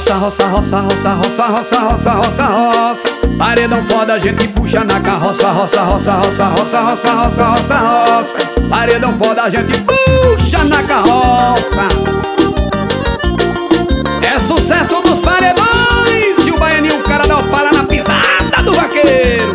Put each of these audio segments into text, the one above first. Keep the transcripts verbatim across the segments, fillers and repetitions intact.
Roça, roça, roça, roça, roça, roça, roça, roça, roça. Paredão foda, a gente puxa na carroça. Roça, roça, roça, roça, roça, roça, roça, roça. Paredão foda, a gente puxa na carroça. É sucesso dos paredões. E o baianinho, o cara da Opala na pisada do vaqueiro.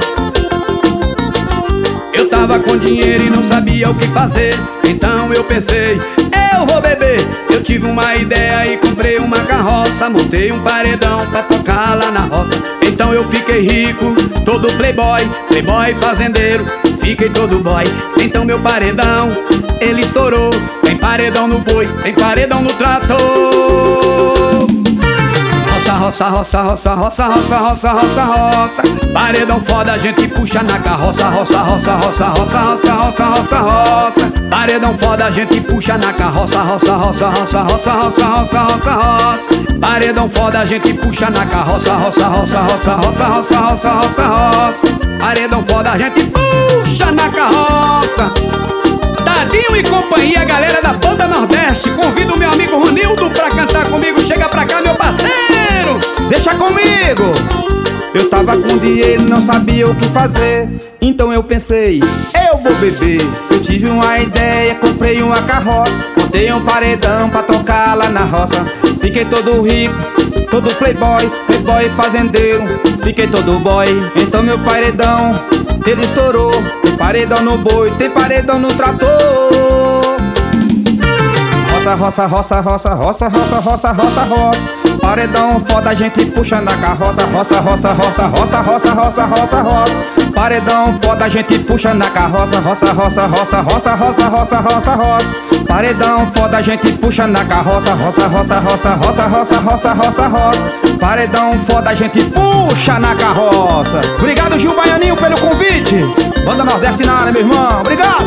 Eu tava com dinheiro e não sabia o que fazer, então eu pensei, eu vou beber. Eu tive uma ideia e comprei uma carroça. Montei um paredão pra tocar lá na roça. Então eu fiquei rico, todo playboy, playboy fazendeiro, fiquei todo boy. Então meu paredão, ele estourou. Tem paredão no boi, tem paredão no trator. Roça, roça, roça, roça, roça, roça, roça, roça. Paredão foda, a gente puxa na carroça. Roça, roça, roça, roça, roça, roça, roça, roça. Paredão foda, a gente puxa na carroça. Roça, roça, roça, roça, roça, roça, roça, roça. Paredão foda, a gente puxa na carroça. Roça, roça, roça, roça, roça, roça, roça, roça. Paredão foda, a gente puxa na carroça. Tadinho e companhia, galera da Banda Nordeste. Convido o meu amigo Ronildo pra cantar comigo. Chega pra cá, meu parceiro. Deixa comigo! Eu tava com dinheiro, não sabia o que fazer, então eu pensei, eu vou beber. Eu tive uma ideia, comprei uma carroça. Montei um paredão pra tocar lá na roça. Fiquei todo rico, todo playboy, playboy fazendeiro, fiquei todo boy. Então meu paredão, ele estourou. Tem paredão no boi, tem paredão no trator. Roça, roça, roça, roça, roça, roça, roça, roça, roça. Paredão foda, a gente puxa na carroça. Roça, roça, roça, roça, roça, roça, roça, roça. Paredão foda, a gente puxa na carroça. Roça, roça, roça, roça, roça, roça, roça, roça. Paredão foda, a gente puxa na carroça. Roça, roça, roça, roça, roça, roça, roça, roça. Paredão foda, a gente puxa na carroça. Obrigado, Gil Baianinho, pelo convite. Banda Nordeste na área, meu irmão. Obrigado.